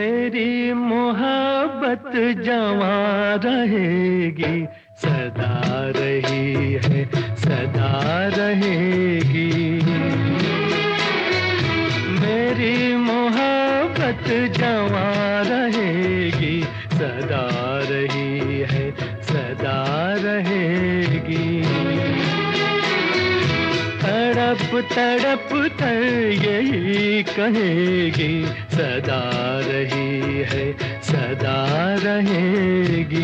मेरी मोहब्बत जवां रहेगी, सदा रही है, सदा रहेगी। मेरी मोहब्बत जवां रहेगी, सदा रही है, सदा रहेगी। तड़प तड़प कर यही कहेगी, सदा रही है, सदा रहेगी।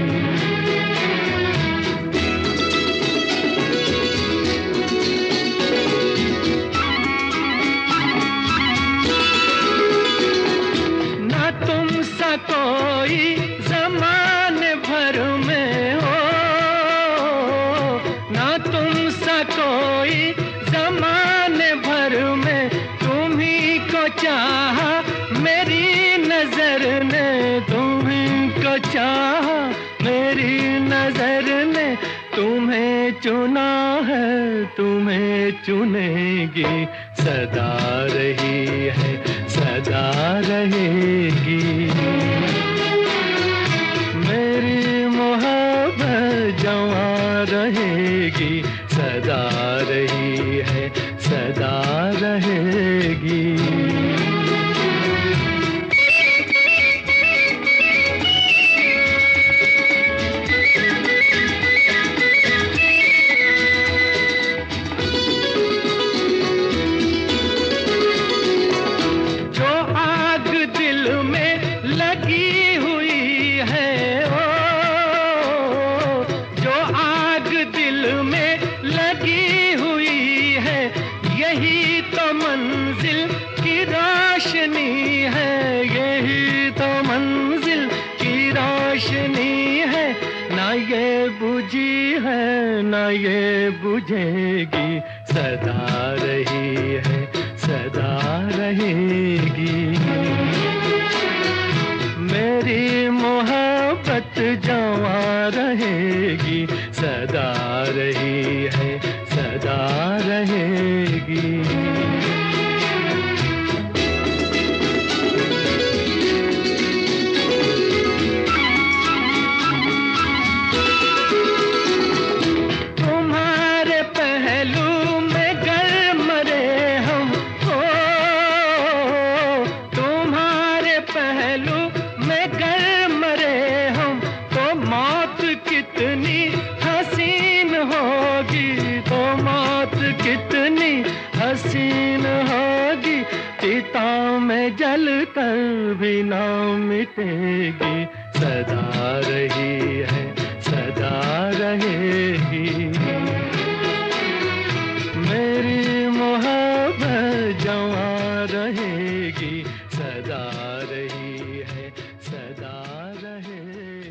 ना तुम सा कोई ज़माने भर में हो, ना तुम सा कोई ज़माने भर में, तुम्ही को चाहा मेरी नजर ने, तुम्ही को चाहा मेरी नजर ने। तुम्हें चुना है, तुम्हें चुनेगी, सदा रही है, सदा रहेगी। मेरी मोहब्बत जवां रहेगी, सदा रही है, सदा रहेगी। लगी हुई है ओ, जो आग दिल में लगी हुई है, यही तो मंजिल की रोशनी है, यही तो मंजिल की रोशनी है। ना ये बुझी है, ना ये बुझेगी, सदा रही है, सदा रहेगी। मेरी मोहब्बत जवां रहेगी, सदा रही है, सदा रहेगी। तुम्हारे पहलू में गर मरे हम हो, तुम्हारे पहलू में गर मरे हम, तो मौत कितनी हसीन होगी, तो मौत कितनी हसीन होगी। चिता में जल कर भी ना मिटेगी, सदा रही है, सदा रहेगी। मेरी मोहब्बत जवां रहेगी, सदा रही है, सदा रहेगी।